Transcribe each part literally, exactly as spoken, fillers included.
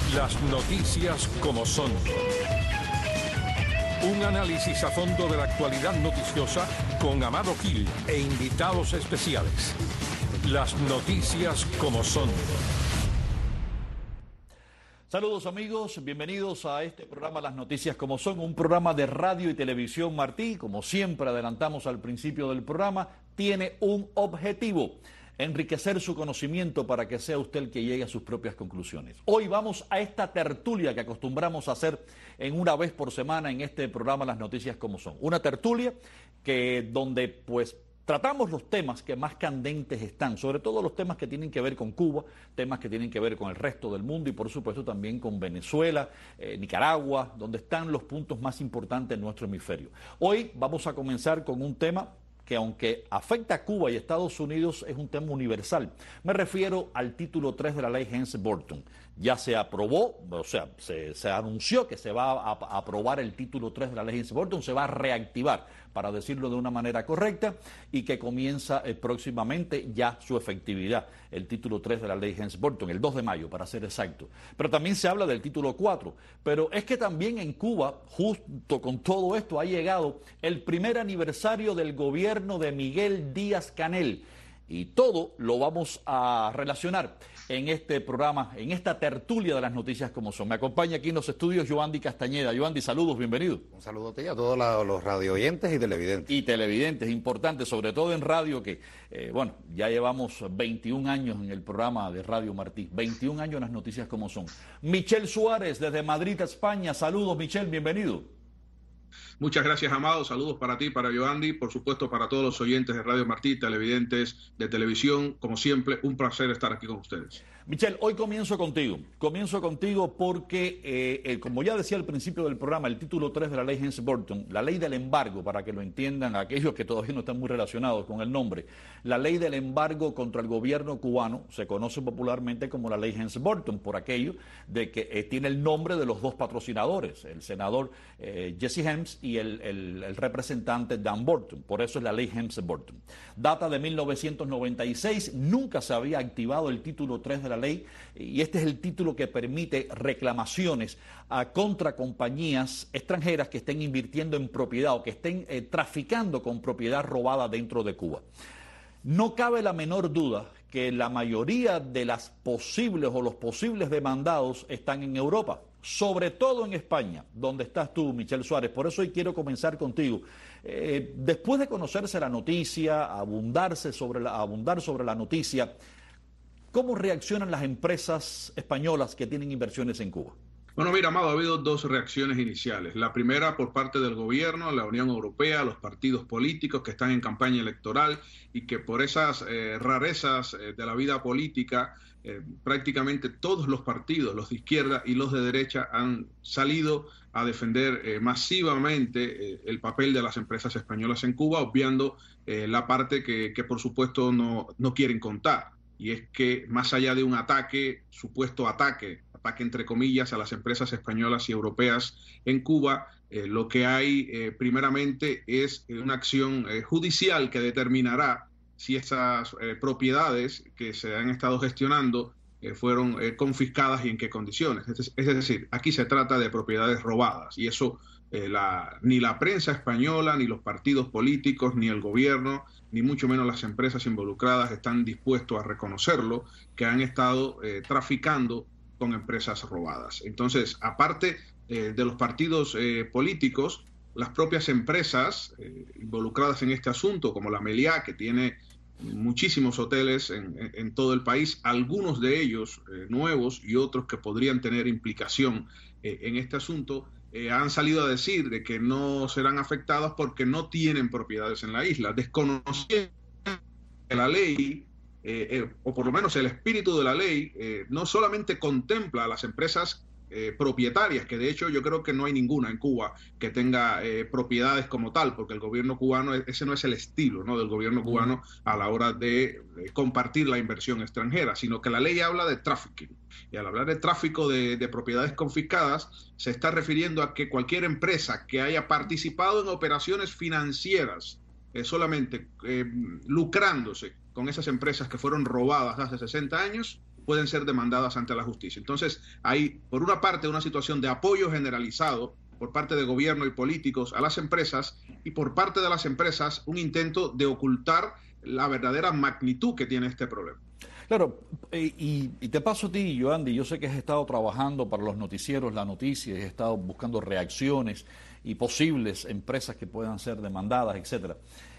Las noticias como son. Un análisis a fondo de la actualidad noticiosa con Amado Gil e invitados especiales. Las noticias como son. Saludos amigos, bienvenidos a este programa Las Noticias como son, un programa de radio y televisión Martí. Como siempre adelantamos al principio del programa, tiene un objetivo: enriquecer su conocimiento para que sea usted el que llegue a sus propias conclusiones. Hoy vamos a esta tertulia que acostumbramos a hacer en una vez por semana en este programa Las Noticias como son. Una tertulia que donde pues tratamos los temas que más candentes están, sobre todo los temas que tienen que ver con Cuba, temas que tienen que ver con el resto del mundo y por supuesto también con Venezuela, eh, Nicaragua, donde están los puntos más importantes en nuestro hemisferio. Hoy vamos a comenzar con un tema que aunque afecta a Cuba y Estados Unidos es un tema universal. Me refiero al título tres de la ley Helms-Burton. Ya se aprobó, o sea, se, se anunció que se va a, a aprobar el título tres de la ley Helms-Burton, se va a reactivar, para decirlo de una manera correcta, y que comienza eh, próximamente ya su efectividad, el título tres de la ley Helms-Burton, el dos de mayo para ser exacto. Pero también se habla del título cuatro, pero es que también en Cuba, justo con todo esto, ha llegado el primer aniversario del gobierno de Miguel Díaz-Canel, y todo lo vamos a relacionar en este programa, en esta tertulia de las noticias como son. Me acompaña aquí en los estudios Yoandi Castañeda. Yoandi, saludos, bienvenido. Un saludo a ti y a todos la, los radio oyentes y televidentes. Y televidentes, importante, sobre todo en radio, que, eh, bueno, ya llevamos veintiún años en el programa de Radio Martí, veintiún años en las noticias como son. Michel Suárez, desde Madrid, España. Saludos, Michel, bienvenido. Muchas gracias, Amado. Saludos para ti, para Yoandi, por supuesto para todos los oyentes de Radio Martí, televidentes de televisión. Como siempre, un placer estar aquí con ustedes. Michel, hoy comienzo contigo. Comienzo contigo porque, eh, eh, como ya decía al principio del programa, el título tres de la ley Helms-Burton, la ley del embargo, para que lo entiendan aquellos que todavía no están muy relacionados con el nombre, la ley del embargo contra el gobierno cubano se conoce popularmente como la ley Helms-Burton, por aquello de que eh, tiene el nombre de los dos patrocinadores, el senador eh, Jesse Helms y el, el, el representante Dan Burton. Por eso es la ley Helms-Burton. Data de mil novecientos noventa y seis, nunca se había activado el título tres de la ley, y este es el título que permite reclamaciones a contra compañías extranjeras que estén invirtiendo en propiedad o que estén eh, traficando con propiedad robada dentro de Cuba. No cabe la menor duda que la mayoría de las posibles o los posibles demandados están en Europa, sobre todo en España, donde estás tú, Michel Suárez. Por eso hoy quiero comenzar contigo. Eh, después de conocerse la noticia, abundarse sobre la, abundar sobre la noticia, ¿cómo reaccionan las empresas españolas que tienen inversiones en Cuba? Bueno, mira, Amado, ha habido dos reacciones iniciales. La primera por parte del gobierno, la Unión Europea, los partidos políticos que están en campaña electoral y que por esas eh, rarezas eh, de la vida política, eh, prácticamente todos los partidos, los de izquierda y los de derecha, han salido a defender eh, masivamente eh, el papel de las empresas españolas en Cuba, obviando eh, la parte que, que por supuesto no, no quieren contar. Y es que más allá de un ataque, supuesto ataque, ataque entre comillas a las empresas españolas y europeas en Cuba, eh, lo que hay eh, primeramente es una acción eh, judicial que determinará si esas eh, propiedades que se han estado gestionando eh, fueron eh, confiscadas y en qué condiciones. Es, es decir, aquí se trata de propiedades robadas y eso eh, la, ni la prensa española, ni los partidos políticos, ni el gobierno, ni mucho menos las empresas involucradas están dispuestos a reconocerlo, que han estado eh, traficando con empresas robadas. Entonces, aparte eh, de los partidos eh, políticos, las propias empresas eh, involucradas en este asunto, como la Meliá, que tiene muchísimos hoteles en, en todo el país, algunos de ellos eh, nuevos y otros que podrían tener implicación eh, en este asunto, Eh, han salido a decir de que no serán afectados porque no tienen propiedades en la isla, desconociendo que la ley, eh, eh, o por lo menos el espíritu de la ley, eh, no solamente contempla a las empresas eh, propietarias, que de hecho yo creo que no hay ninguna en Cuba que tenga eh, propiedades como tal, porque el gobierno cubano, ese no es el estilo, ¿no?, del gobierno cubano a la hora de, de compartir la inversión extranjera, sino que la ley habla de trafficking. Y al hablar de tráfico de, de propiedades confiscadas, se está refiriendo a que cualquier empresa que haya participado en operaciones financieras, eh, solamente eh, lucrándose con esas empresas que fueron robadas hace sesenta años, pueden ser demandadas ante la justicia. Entonces, hay, por una parte, una situación de apoyo generalizado por parte de gobierno y políticos a las empresas, y por parte de las empresas un intento de ocultar la verdadera magnitud que tiene este problema. Claro, y, y te paso a ti, Yoandi, yo sé que has estado trabajando para los noticieros, la noticia, y has estado buscando reacciones y posibles empresas que puedan ser demandadas, etcétera.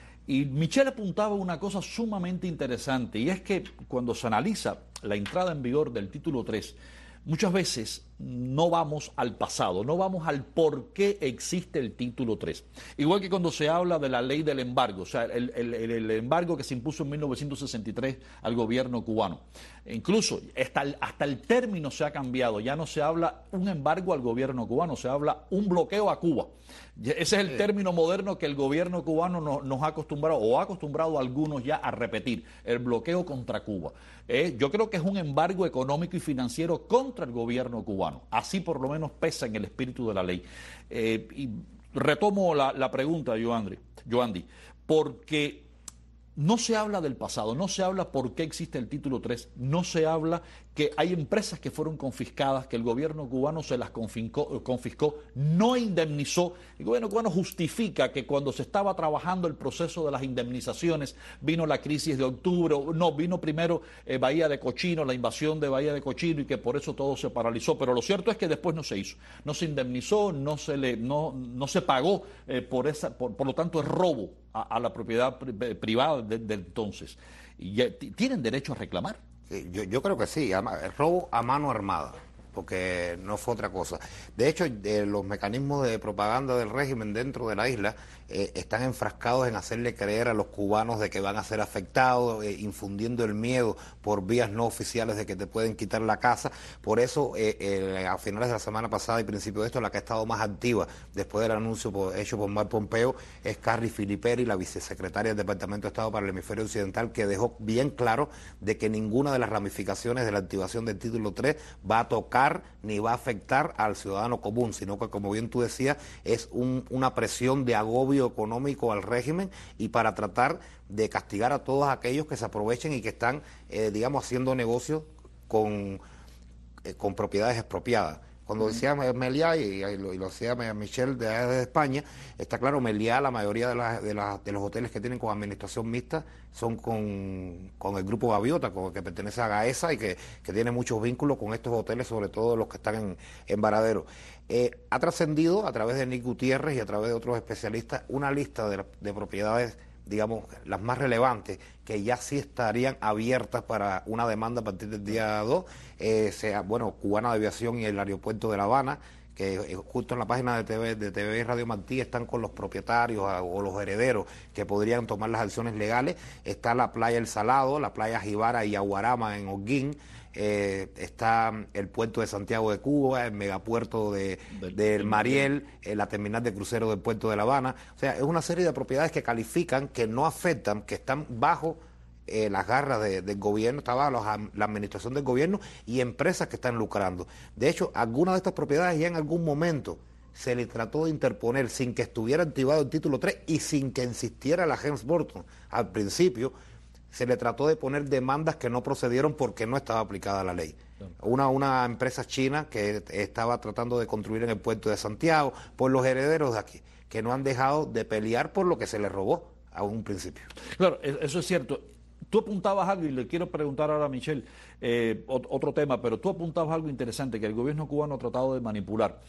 Y Michelle apuntaba una cosa sumamente interesante, y es que cuando se analiza la entrada en vigor del título tres, muchas veces no vamos al pasado, no vamos al por qué existe el título tres. Igual que cuando se habla de la ley del embargo, o sea, el, el, el embargo que se impuso en mil novecientos sesenta y tres al gobierno cubano. Incluso hasta el, hasta el término se ha cambiado, ya no se habla un embargo al gobierno cubano, se habla un bloqueo a Cuba. Ese es el término moderno que el gobierno cubano no, nos ha acostumbrado, o ha acostumbrado a algunos ya a repetir, el bloqueo contra Cuba. Eh, yo creo que es un embargo económico y financiero contra el gobierno cubano. Así por lo menos pesa en el espíritu de la ley. Eh, y retomo la, la pregunta, Yoandi, Yoandi, porque no se habla del pasado, no se habla por qué existe el título tres, no se habla que hay empresas que fueron confiscadas, que el gobierno cubano se las confiscó, confiscó, no indemnizó. El gobierno cubano justifica que cuando se estaba trabajando el proceso de las indemnizaciones, vino la crisis de octubre, no, vino primero eh, Bahía de Cochino, la invasión de Bahía de Cochino, y que por eso todo se paralizó. Pero lo cierto es que después no se hizo, no se indemnizó, no se, le, no, no se pagó, eh, por, esa, por, por lo tanto es robo a, a la propiedad pri, privada de, de entonces. Y ya, ¿tienen derecho a reclamar? Sí, yo, yo creo que sí, el robo a mano armada, porque no fue otra cosa. De hecho, eh, los mecanismos de propaganda del régimen dentro de la isla eh, están enfrascados en hacerle creer a los cubanos de que van a ser afectados, eh, infundiendo el miedo por vías no oficiales de que te pueden quitar la casa. Por eso, eh, eh, a finales de la semana pasada y principio de esto, la que ha estado más activa después del anuncio por, hecho por Mark Pompeo es Carrie Filiperi, la vicesecretaria del Departamento de Estado para el Hemisferio Occidental, que dejó bien claro de que ninguna de las ramificaciones de la activación del título tres va a tocar ni va a afectar al ciudadano común, sino que, como bien tú decías, es un, una presión de agobio económico al régimen, y para tratar de castigar a todos aquellos que se aprovechen y que están, eh, digamos, haciendo negocios con, eh, con propiedades expropiadas. Cuando decía Meliá, y, y, lo, y lo decía Michelle de, de España, está claro, Meliá, la mayoría de, la, de, la, de los hoteles que tienen con administración mixta son con, con el grupo Gaviota, con el que pertenece a Gaesa, y que, que tiene muchos vínculos con estos hoteles, sobre todo los que están en, en Varadero. Eh, ha trascendido a través de Nick Gutiérrez y a través de otros especialistas una lista de, de propiedades, digamos, las más relevantes, que ya sí estarían abiertas para una demanda a partir del día dos, eh, sea, bueno, Cubana de Aviación y el aeropuerto de La Habana, que eh, justo en la página de T V, de T V Radio Martí están con los propietarios a, o los herederos que podrían tomar las acciones legales. Está la playa El Salado, la playa Jibara y Aguarama en Holguín. Eh, está el puerto de Santiago de Cuba, el megapuerto de, del, del Mariel, eh, la terminal de crucero del puerto de La Habana. O sea, es una serie de propiedades que califican, que no afectan, que están bajo eh, las garras de, del gobierno, está bajo los, la administración del gobierno, y empresas que están lucrando. De hecho, algunas de estas propiedades ya en algún momento se le trató de interponer sin que estuviera activado el título tres y sin que insistiera la Helms-Burton al principio. Se le trató de poner demandas que no procedieron porque no estaba aplicada la ley. Una, una empresa china que estaba tratando de construir en el puerto de Santiago, por los herederos de aquí, que no han dejado de pelear por lo que se les robó a un principio. Claro, eso es cierto. Tú apuntabas algo, y le quiero preguntar ahora a Michelle eh, otro tema, pero tú apuntabas algo interesante que el gobierno cubano ha tratado de manipular.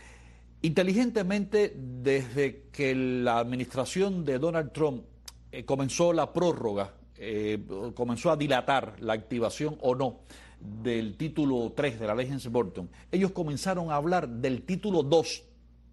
Inteligentemente, desde que la administración de Donald Trump eh, comenzó la prórroga, Eh, comenzó a dilatar la activación o no del título tres de la ley Helms-Burton, ellos comenzaron a hablar del título dos.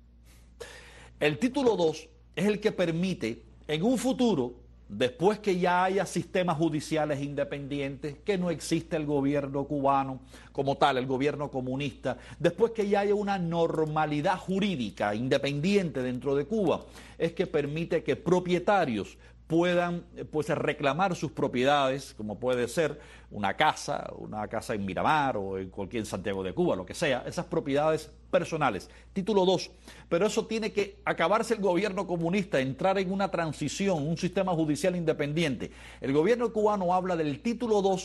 El título dos es el que permite en un futuro, después que ya haya sistemas judiciales independientes, que no existe el gobierno cubano como tal, el gobierno comunista, después que ya haya una normalidad jurídica independiente dentro de Cuba, es que permite que propietarios puedan pues reclamar sus propiedades, como puede ser una casa, una casa en Miramar o en cualquier Santiago de Cuba, lo que sea, esas propiedades personales. Título dos. Pero eso tiene que acabarse el gobierno comunista, entrar en una transición, un sistema judicial independiente. El gobierno cubano habla del título dos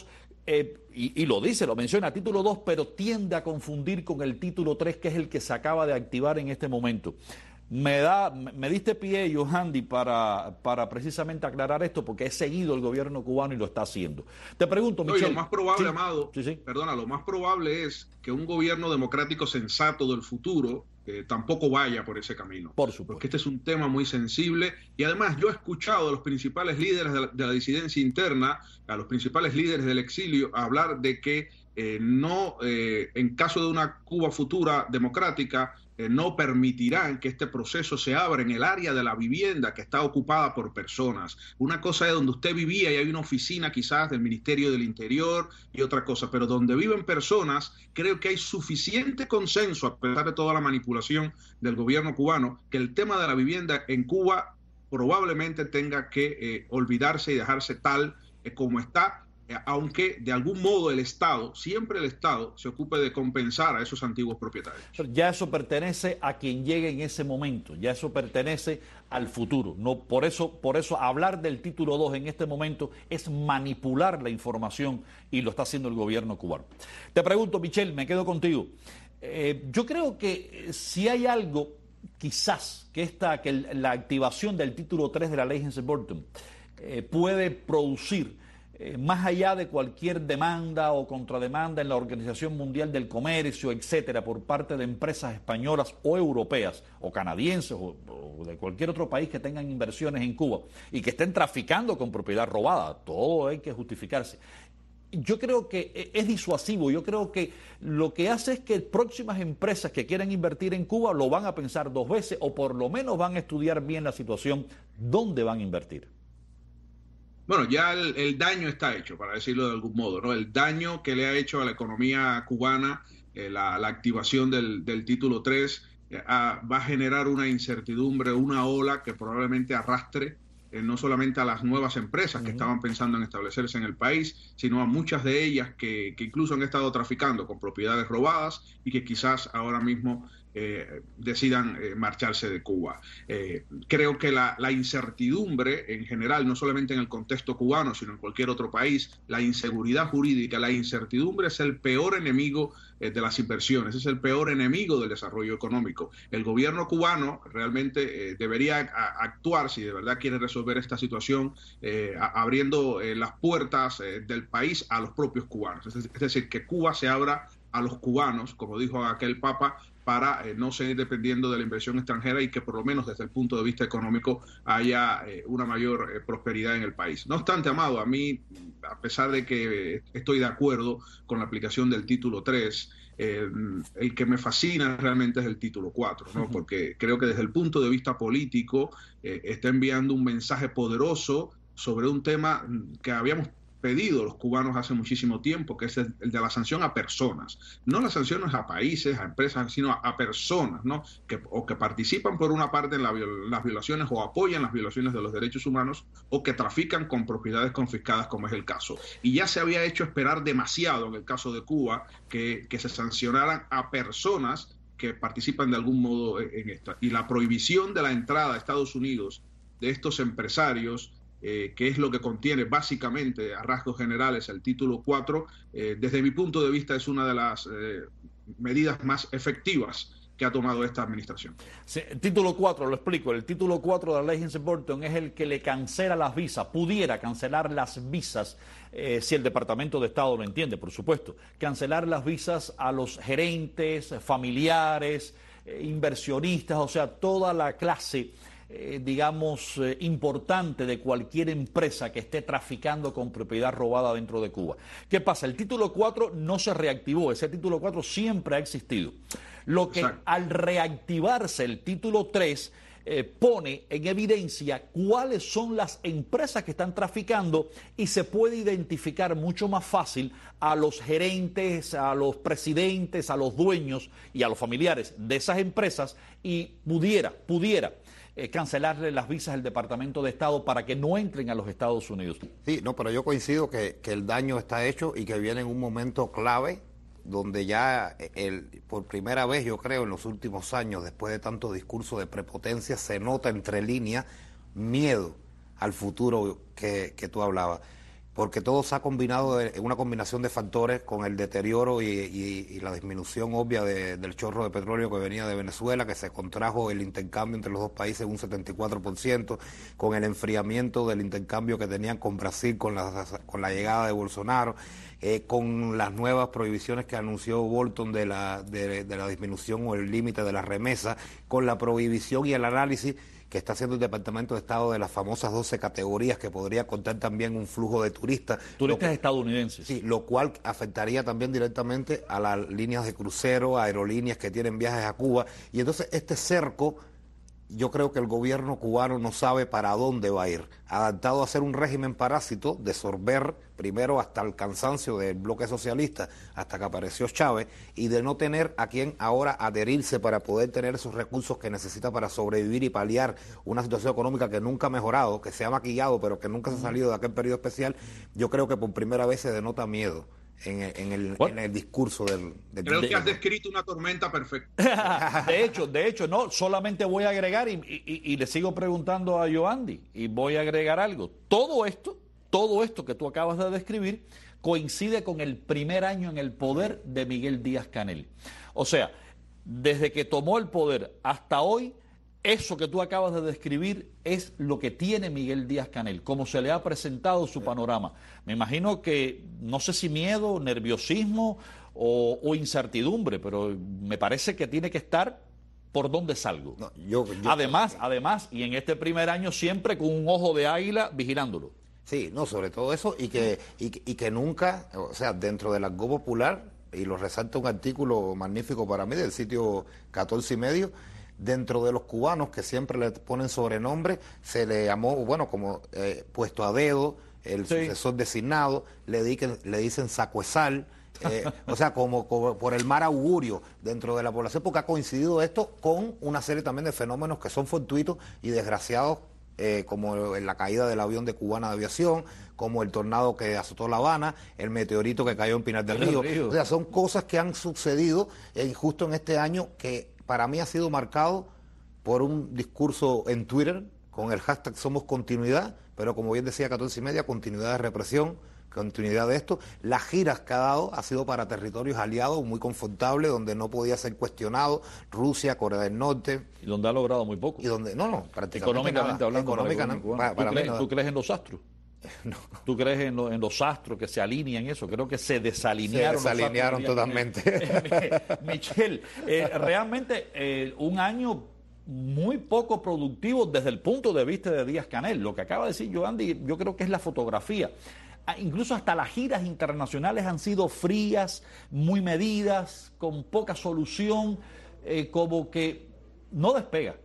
Eh, y, y lo dice, lo menciona, título dos, pero tiende a confundir con el título tres, que es el que se acaba de activar en este momento. Me da, me diste pie, Yohandi, para, para precisamente aclarar esto, porque he seguido el gobierno cubano y lo está haciendo. Te pregunto, no, Michel. Y lo más probable, sí, Amado, sí, sí. perdona, lo más probable es que un gobierno democrático sensato del futuro eh, tampoco vaya por ese camino. Por supuesto. Porque este es un tema muy sensible y además yo he escuchado a los principales líderes de la, de la disidencia interna, a los principales líderes del exilio, hablar de que eh, no, eh, en caso de una Cuba futura democrática, Eh, no permitirán que este proceso se abra en el área de la vivienda que está ocupada por personas. Una cosa es donde usted vivía y hay una oficina quizás del Ministerio del Interior y otra cosa, pero donde viven personas, creo que hay suficiente consenso, a pesar de toda la manipulación del gobierno cubano, que el tema de la vivienda en Cuba probablemente tenga que eh, olvidarse y dejarse tal eh, como está, aunque de algún modo el Estado, siempre el Estado, se ocupe de compensar a esos antiguos propietarios. Ya eso pertenece a quien llegue en ese momento, ya eso pertenece al futuro. No, por eso, por eso hablar del título dos en este momento es manipular la información y lo está haciendo el gobierno cubano. Te pregunto, Michel, me quedo contigo. Eh, yo creo que si hay algo, quizás, que, esta, que la activación del título tres de la ley Helms-Burton eh, puede producir, Eh, más allá de cualquier demanda o contrademanda en la Organización Mundial del Comercio, etcétera, por parte de empresas españolas o europeas o canadienses o, o de cualquier otro país que tengan inversiones en Cuba y que estén traficando con propiedad robada, todo hay que justificarse. Yo creo que es disuasivo, yo creo que lo que hace es que próximas empresas que quieran invertir en Cuba lo van a pensar dos veces o por lo menos van a estudiar bien la situación, dónde van a invertir. Bueno, ya el, el daño está hecho, para decirlo de algún modo, ¿no? El daño que le ha hecho a la economía cubana, eh, la, la activación del, del título tres, eh, a, va a generar una incertidumbre, una ola que probablemente arrastre eh, no solamente a las nuevas empresas que uh-huh. estaban pensando en establecerse en el país, sino a muchas de ellas que, que incluso han estado traficando con propiedades robadas y que quizás ahora mismo Eh, decidan eh, marcharse de Cuba. Eh, creo que la, la incertidumbre en general, no solamente en el contexto cubano, sino en cualquier otro país, la inseguridad jurídica, la incertidumbre es el peor enemigo eh, de las inversiones, es el peor enemigo del desarrollo económico. El gobierno cubano realmente eh, debería a, actuar, si de verdad quiere resolver esta situación, eh, a, abriendo eh, las puertas eh, del país a los propios cubanos. Es, es decir, que Cuba se abra a los cubanos, como dijo aquel papa, para eh, no seguir dependiendo de la inversión extranjera y que por lo menos desde el punto de vista económico haya eh, una mayor eh, prosperidad en el país. No obstante, Amado, a mí, a pesar de que estoy de acuerdo con la aplicación del título tres, eh, el que me fascina realmente es el título cuatro, ¿no? Porque creo que desde el punto de vista político eh, está enviando un mensaje poderoso sobre un tema que habíamos pedido los cubanos hace muchísimo tiempo, que es el, el de la sanción a personas, no las sanciones a países, a empresas, sino a, a personas, ¿no? Que, o que participan por una parte en la viol, las violaciones o apoyan las violaciones de los derechos humanos o que trafican con propiedades confiscadas, como es el caso. Y ya se había hecho esperar demasiado en el caso de Cuba que, que se sancionaran a personas que participan de algún modo en, en esta. Y la prohibición de la entrada a Estados Unidos de estos empresarios, Eh, que es lo que contiene básicamente a rasgos generales el título cuatro, eh, desde mi punto de vista es una de las eh, medidas más efectivas que ha tomado esta administración. Sí, el título cuatro, lo explico, el título cuatro de la ley Helms-Burton es el que le cancela las visas, pudiera cancelar las visas, eh, si el Departamento de Estado lo entiende, por supuesto, cancelar las visas a los gerentes, familiares, eh, inversionistas, o sea, toda la clase Eh, digamos, eh, importante de cualquier empresa que esté traficando con propiedad robada dentro de Cuba. ¿Qué pasa? El título cuatro no se reactivó, ese título cuatro siempre ha existido. Lo que Exacto. al reactivarse el título tres eh, pone en evidencia cuáles son las empresas que están traficando y se puede identificar mucho más fácil a los gerentes, a los presidentes, a los dueños y a los familiares de esas empresas y pudiera, pudiera Eh, cancelarle las visas al Departamento de Estado para que no entren a los Estados Unidos. Sí, no, pero yo coincido que, que el daño está hecho y que viene en un momento clave donde ya el, por primera vez, yo creo, en los últimos años, después de tanto discurso de prepotencia, se nota entre líneas miedo al futuro que, que tú hablabas. porque todo se ha combinado en una combinación de factores con el deterioro y, y, y la disminución obvia de, del chorro de petróleo que venía de Venezuela, que se contrajo el intercambio entre los dos países en un setenta y cuatro por ciento, con el enfriamiento del intercambio que tenían con Brasil con la, con la llegada de Bolsonaro, eh, con las nuevas prohibiciones que anunció Bolton de la, de, de la disminución o el límite de las remesas, con la prohibición y el análisis que está haciendo el Departamento de Estado de las famosas doce categorías, que podría contar también un flujo de turistas. Turistas lo, estadounidenses. Sí, lo cual afectaría también directamente a las líneas de crucero, a aerolíneas que tienen viajes a Cuba. Y entonces este cerco, yo creo que el gobierno cubano no sabe para dónde va a ir. Adaptado a ser un régimen parásito, de sorber primero hasta el cansancio del bloque socialista, hasta que apareció Chávez, y de no tener a quien ahora adherirse para poder tener esos recursos que necesita para sobrevivir y paliar una situación económica que nunca ha mejorado, que se ha maquillado, pero que nunca se ha salido de aquel periodo especial. Yo creo que por primera vez se denota miedo en el, en el, en el discurso del, del Creo del que has descrito una tormenta perfecta. De hecho, de hecho, no, solamente voy a agregar, y, y, y le sigo preguntando a Yoandi, y voy a agregar algo. Todo esto, todo esto que tú acabas de describir, coincide con el primer año en el poder de Miguel Díaz-Canel. O sea, desde que tomó el poder hasta hoy, eso que tú acabas de describir es lo que tiene Miguel Díaz-Canel, como se le ha presentado su panorama. Me imagino que, no sé si miedo, nerviosismo o, o incertidumbre, pero me parece que tiene que estar por donde salgo. No, yo, yo además, creo que... además, y en este primer año siempre con un ojo de águila vigilándolo. Sí, no, sobre todo eso, y que, y, y que nunca, o sea, dentro del argot popular, y lo resalta un artículo magnífico para mí del sitio catorce y medio, dentro de los cubanos que siempre le ponen sobrenombre, se le llamó, bueno, como eh, puesto a dedo, el sí. sucesor designado, le, di, le dicen sacuesal, eh, o sea, como, como por el mal augurio dentro de la población, porque ha coincidido esto con una serie también de fenómenos que son fortuitos y desgraciados, eh, como en la caída del avión de Cubana de Aviación, como el tornado que azotó La Habana, el meteorito que cayó en Pinar del Río. Río. O sea, son cosas que han sucedido eh, justo en este año que para mí ha sido marcado por un discurso en Twitter con el hashtag Somos Continuidad, pero como bien decía catorce y media, continuidad de represión, continuidad de esto. Las giras que ha dado ha sido para territorios aliados muy confortables, donde no podía ser cuestionado, Rusia, Corea del Norte. Y donde ha logrado muy poco. Y donde, no, no, prácticamente económicamente nada. hablando. Económicamente, para, para, para ¿Tú, crees, mí ¿Tú crees en los astros? No. ¿Tú crees en, lo, en los astros que se alinean eso? Creo que se desalinearon. Se desalinearon los astros, totalmente. Michel, eh, realmente eh, un año muy poco productivo desde el punto de vista de Díaz-Canel. Lo que acaba de decir Yoandi, yo creo que es la fotografía. Ah, incluso hasta las giras internacionales han sido frías, muy medidas, con poca solución, eh, como que no despega.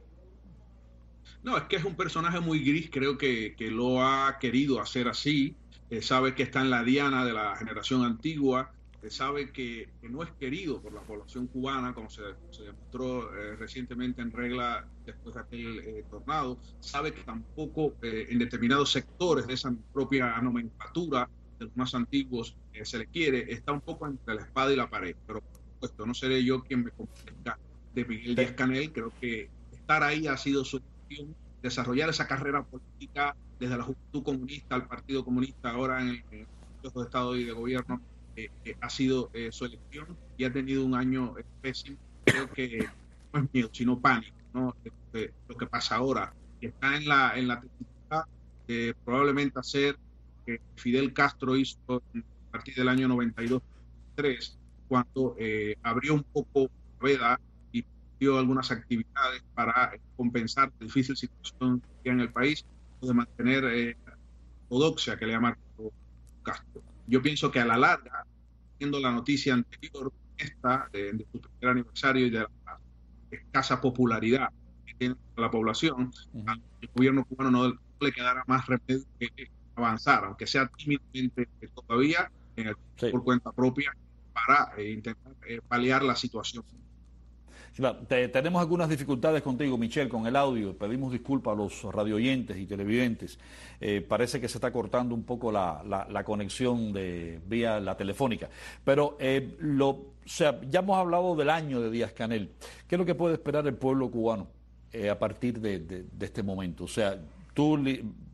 No, es que es un personaje muy gris, creo que, que lo ha querido hacer así, eh, sabe que está en la diana de la generación antigua, eh, sabe que, que no es querido por la población cubana, como se, se demostró eh, recientemente en Regla después de aquel eh, tornado, sabe que tampoco eh, en determinados sectores de esa propia nomenclatura de los más antiguos eh, se le quiere, está un poco entre la espada y la pared, pero por supuesto no seré yo quien me convenzca de Miguel Díaz-Canel, creo que estar ahí ha sido su desarrollar esa carrera política desde la Juventud Comunista al Partido Comunista, ahora en el Consejo de Estado y de Gobierno, eh, eh, ha sido eh, su elección y ha tenido un año eh, pésimo. Creo que no es miedo, sino pánico, ¿no? Eh, lo que pasa ahora, que está en la en la tesitura de probablemente hacer que Fidel Castro hizo a partir del año noventa y dos noventa y tres, cuando eh, abrió un poco la veda y dio algunas actividades para eh, compensar la difícil situación que hay en el país, de mantener eh, la ortodoxia que le ha marcado Castro. Yo pienso que a la larga, viendo la noticia anterior, esta de, de su primer aniversario y de la escasa popularidad que tiene la población, uh-huh. al gobierno cubano no le quedará más remedio que avanzar, aunque sea tímidamente todavía, en el, sí. por cuenta propia, para eh, intentar eh, paliar la situación. Claro, te, tenemos algunas dificultades contigo, Michel, con el audio. Pedimos disculpas a los radioyentes y televidentes. Eh, parece que se está cortando un poco la, la, la conexión de vía la telefónica. Pero eh, lo, o sea, ya hemos hablado del año de Díaz-Canel. ¿Qué es lo que puede esperar el pueblo cubano eh, a partir de, de, de este momento? O sea, tú li,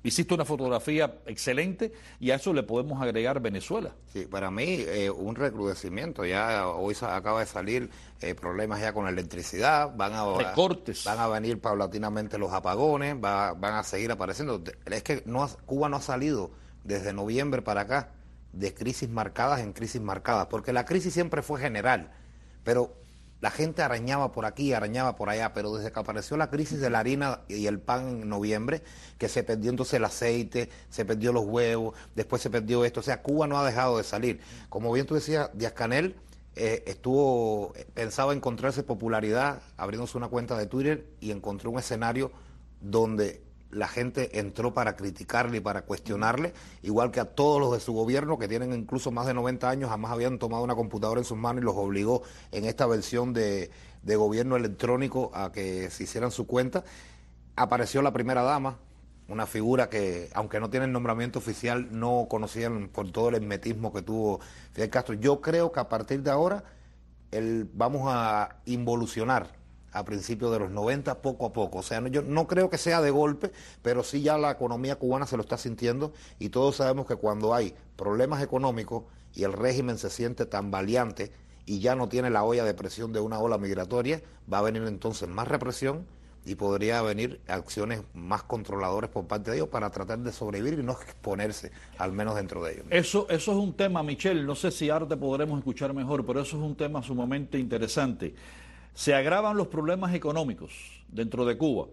Hiciste una fotografía excelente y a eso le podemos agregar Venezuela. Sí, para mí eh, un recrudecimiento. Ya hoy acaba de salir eh, problemas ya con la electricidad, van a recortes, van a venir paulatinamente los apagones, va, van a seguir apareciendo. Es que no, Cuba no ha salido desde noviembre para acá de crisis marcadas en crisis marcadas, porque la crisis siempre fue general, pero la gente arañaba por aquí, arañaba por allá, pero desde que apareció la crisis de la harina y el pan en noviembre, que se perdió entonces el aceite, se perdió los huevos, después se perdió esto, o sea, Cuba no ha dejado de salir. Como bien tú decías, Díaz-Canel eh, estuvo, pensaba encontrarse popularidad abriéndose una cuenta de Twitter y encontró un escenario donde la gente entró para criticarle y para cuestionarle, igual que a todos los de su gobierno, que tienen incluso más de noventa años, jamás habían tomado una computadora en sus manos y los obligó en esta versión de, de gobierno electrónico a que se hicieran su cuenta. Apareció la primera dama, una figura que, aunque no tiene el nombramiento oficial, no conocían por todo el hermetismo que tuvo Fidel Castro. Yo creo que a partir de ahora el, vamos a involucionar a principios de los noventa, poco a poco. O sea, no, yo no creo que sea de golpe, pero sí ya la economía cubana se lo está sintiendo y todos sabemos que cuando hay problemas económicos y el régimen se siente tan valiente y ya no tiene la olla de presión de una ola migratoria, va a venir entonces más represión y podría venir acciones más controladoras por parte de ellos para tratar de sobrevivir y no exponerse, al menos dentro de ellos. Eso, eso es un tema, Michelle, no sé si ahora te podremos escuchar mejor, pero eso es un tema sumamente interesante. Se agravan los problemas económicos dentro de Cuba.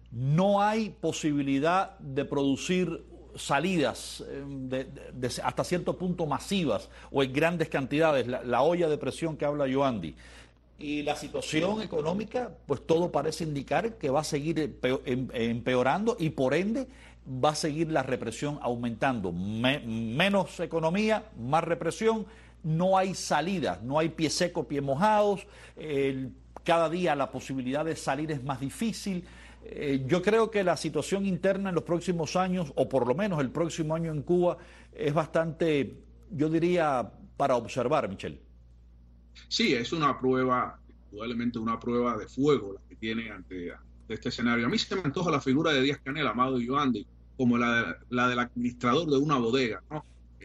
No hay posibilidad de producir salidas de, de, de, hasta cierto punto masivas o en grandes cantidades, la, la olla de presión que habla Yoandi. Y la situación económica, pues todo parece indicar que va a seguir empeorando y por ende va a seguir la represión aumentando. Me, menos economía, más represión, no hay salida, no hay pie seco, pie mojados, el cada día la posibilidad de salir es más difícil. Eh, yo creo que la situación interna en los próximos años, o por lo menos el próximo año en Cuba, es bastante, yo diría, para observar, Michelle. Sí, es una prueba, indudablemente una prueba de fuego la que tiene ante, ante este escenario. A mí se me antoja la figura de Díaz-Canel, Amado Yoandi, como la, la del administrador de una bodega, ¿no?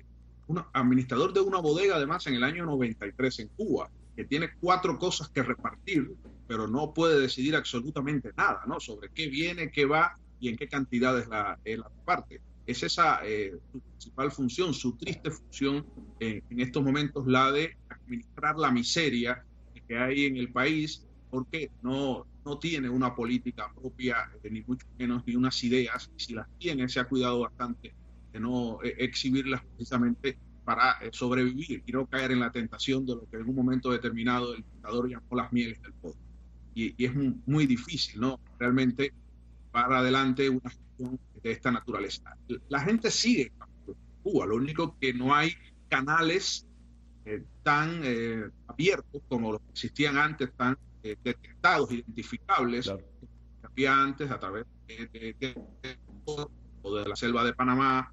Un administrador de una bodega, además, en el año noventa y tres en Cuba, que tiene cuatro cosas que repartir, pero no puede decidir absolutamente nada, ¿no? Sobre qué viene, qué va y en qué cantidades la, eh, la reparte. Es esa eh, su principal función, su triste función eh, en estos momentos, la de administrar la miseria que hay en el país, porque no, no tiene una política propia, eh, ni mucho menos, ni unas ideas, y si las tiene, se ha cuidado bastante de no eh, exhibirlas precisamente para eh, sobrevivir y no caer en la tentación de lo que en un momento determinado el dictador llamó las mieles del poder. Y, y es muy, muy difícil, ¿no? Realmente para adelante una gestión de esta naturaleza. La gente sigue en Cuba, lo único que no hay canales eh, tan eh, abiertos como los que existían antes, tan eh, detectados, identificables, claro, que había antes a través de, de, de, de, o de la selva de Panamá.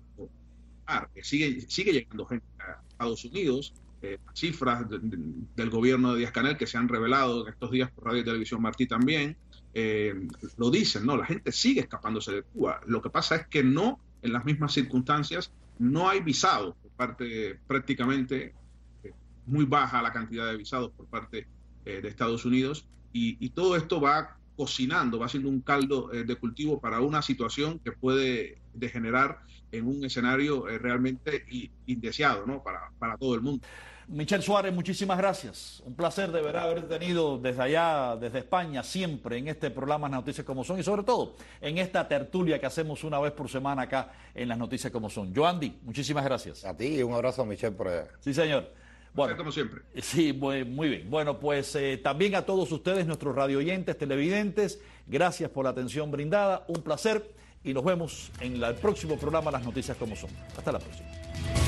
Que sigue, sigue llegando gente a Estados Unidos, eh, cifras de, de, del gobierno de Díaz-Canel que se han revelado en estos días por Radio y Televisión Martí también, eh, lo dicen, ¿no? La gente sigue escapándose de Cuba. Lo que pasa es que no, en las mismas circunstancias, no hay visados por parte, prácticamente, eh, muy baja la cantidad de visados por parte eh, de Estados Unidos, y, y todo esto va cocinando, va siendo un caldo eh, de cultivo para una situación que puede degenerar en un escenario eh, realmente indeseado, ¿no? para, para todo el mundo. Michelle Suárez, muchísimas gracias. Un placer de verdad haber tenido desde allá, desde España, siempre en este programa Las Noticias Como Son y sobre todo en esta tertulia que hacemos una vez por semana acá en Las Noticias Como Son. Yoandi, muchísimas gracias. A ti y un abrazo a Michelle por allá. Sí, señor. Bueno, como siempre. Sí, muy, muy bien. Bueno, pues eh, también a todos ustedes, nuestros radioyentes, televidentes, gracias por la atención brindada. Un placer y nos vemos en la, el próximo programa Las Noticias Como Son. Hasta la próxima.